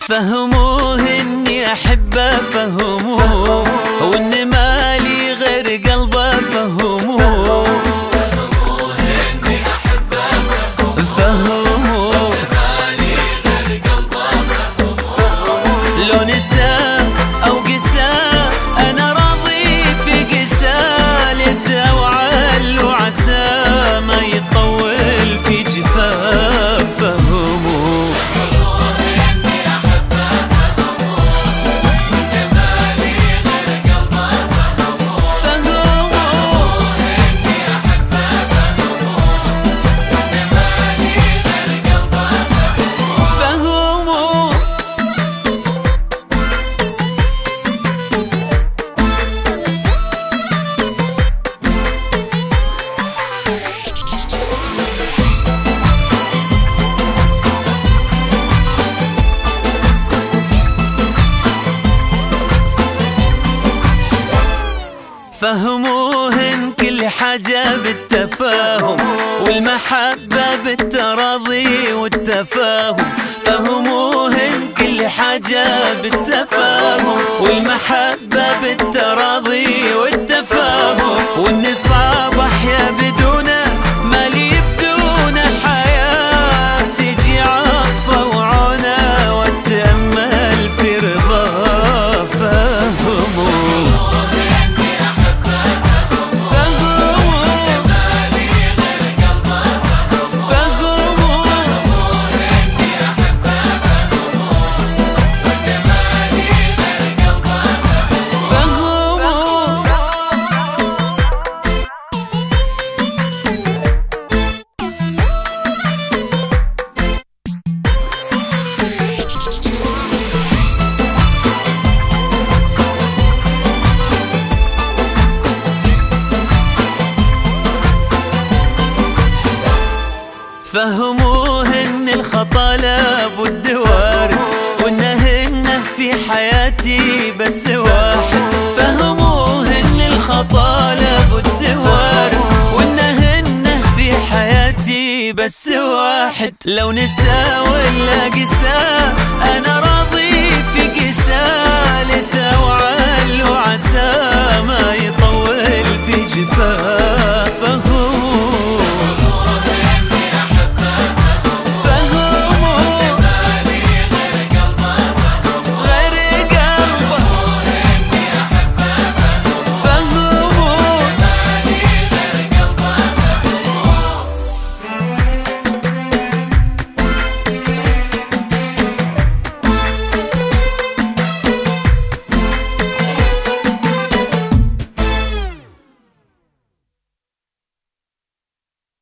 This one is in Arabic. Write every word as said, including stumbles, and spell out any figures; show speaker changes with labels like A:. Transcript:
A: فهموه اني احبه، فهموه وان مالي غير قلبه، فهموه
B: فهموه اني احبه،
A: فهموه
B: وان مالي غير قلبه، فهموه
A: لو نساه او قساه انا راضي في قسالته، وعل وعسى ما يطول في جفاف. فهموه فهموه إن كل حاجة بالتفاهم، والمحبة بالتراضي والتفاهم. فهموه إن كل حاجة بالتفاهم، والمحبة بالتراضي والتفاهم. وإن صعب أحيا بدونه، مالي بدون حياة، تجي عاطفة وعونه وأتأمل في رضاه. فهموه فهموه ان الخطا لابد وارد، وانهن في حياتي بس واحد. فهموه ان الخطا لابد وارد، وانهن في حياتي بس واحد. لو نسى ولا قسى انا راضي في قسالته، وعل وعسى ما يطول في جفاه.